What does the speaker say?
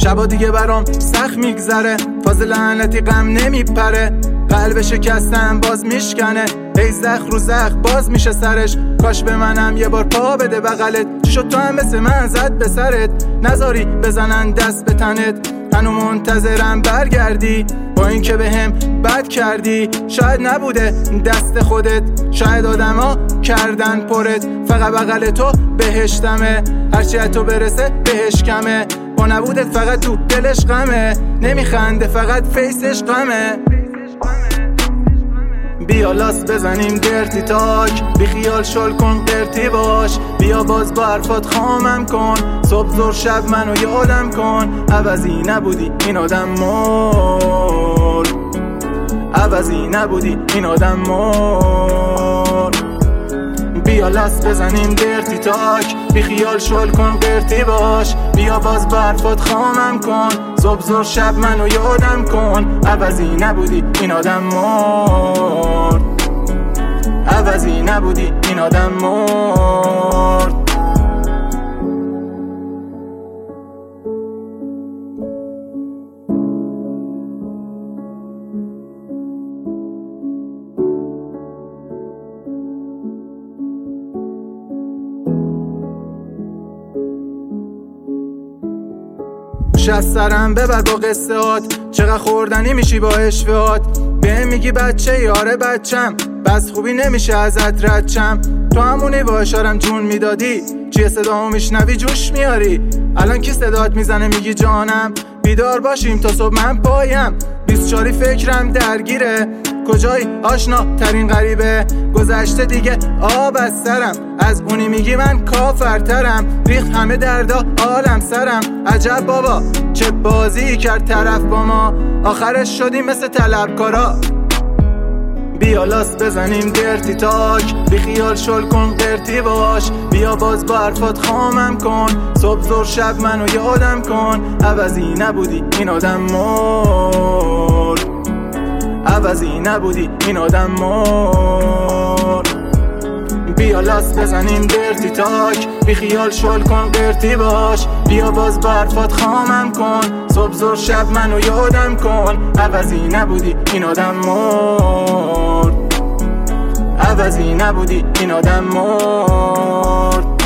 شبا دیگه برام سخت میگذره، فاز لعنتی غم نمیپره، قلب شکستم باز میشکنه، ای زخ رو زخ باز میشه سرش. کاش به منم یه بار پا بده بغلت، چی شد تو هم مثل من زد به سرت، نذاری بزنن دست به تنت، هنو منتظرم برگردی با این که بهم بد کردی. شاید نبوده دست خودت، شاید آدما کردن پرت، فقط بغل تو بهشتمه، هرچی از تو برسه بهش کمه، با نبودت فقط تو دلش غمه، نمیخنده فقط فیسش غمه. بیا لاس بزنیم درتی تاک، بی خیال شل کن قرتی باش، بیا باز با حرفات خامم کن، صبح زور شب منو یادم کن، عوضی نبودی این آدم مرد، عوضی نبودی این آدم مرد. بیا لاس بزنیم درتی تاک، بی خیال شل کن قرتی باش، بیا باز با حرفات خامم کن، صبح زور شب منو یادم کن، عوضی نبودی این آدم مرد، عوضی نبودی این آدم مرد. از سرم ببر با قصه هات، چقدر خوردنی میشی با اشوهات، به میگی بچه یاره بچم، بس خوبی نمیشه ازت ردچم، تو همونی با اشارم جون میدادی، چیه صدامو میشنوی جوش میاری، الان کی صدات میزنه میگی جانم، بیدار باشیم تا صبح من پایم، 24 فکرم درگیره، کجایی آشنا ترین غریبه، گذشته دیگه آب از سرم، از اونی میگی من کافرترم، ریخت همه دردا عالم سرم، عجب بابا چه بازی کرد طرف با ما، آخرش شدیم مثل طلبکارا. بیا لاس بزنیم درتی تاک، بی خیال شل کن قرتی باش، بیا باز با حرفات خامم کن، صبح زور شب منو یادم کن، عوضی نبودی این آدم مرد، عوضی نبودی این آدم مرد. بیا لاس بزنیم درتی تاک، بی خیال شل کن قرتی باش، بیا باز با حرفات خامم کن، صبح زور شب منو یادم کن، عوضی نبودی این آدم مرد، عوضی نبودی این آدم مرد.